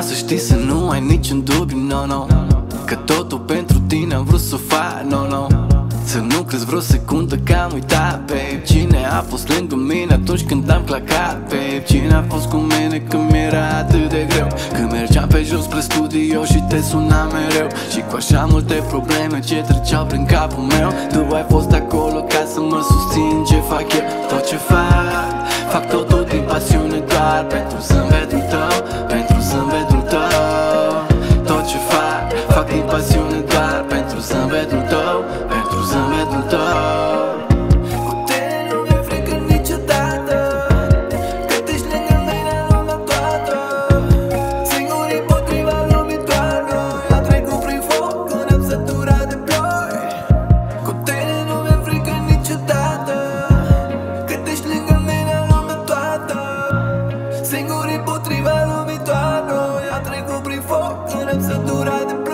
să știi să nu ai niciun dubiu, no. Că totul pentru tine am vrut să fac, no. Să nu crezi vreo secundă că am uitat, babe. Cine a fost lângă mine atunci când am clacat, babe? Cine a fost cu mine când mi-era atât de greu? Când mergeam pe jos spre studio și te sunam mereu, și cu așa multe probleme ce treceau prin capul meu, tu ai fost acolo ca să mă susțin ce fac eu. Tot ce fac totul din pasiune, doar pentru zâmbetul tău, pentru zâmbetul tău. Tot ce fac din pasiune, doar pentru zâmbetul tău, pentru zâmbetul tău. Cu tine nu mi-e frică niciodată, că ești lângă mine lumea toată. Singurii potriva lumii doar noi, am trecut prin foc când am săturat de ploi. Cu tine nu mi-e frică niciodată, că ești lângă mine lumea toată. Singurii potriva lumii doar noi, am trecut prin foc când am săturat de ploi.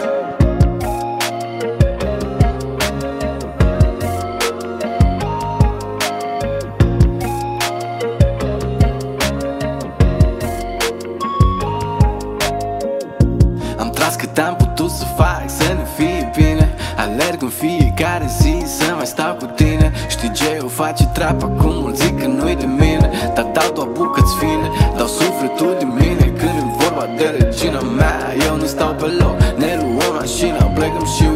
Am tras cât am putut să fac să ne fie bine. Alerg în fiecare zi să mai stau cu tine. Știi ce o face treaba cum mulți zic că nu-i de mine, dar dau doar bucăți fine, dau sufletul din mine. Când e vorba de regina mea, eu nu stau pe loc. Ne luăm mașina, plecăm și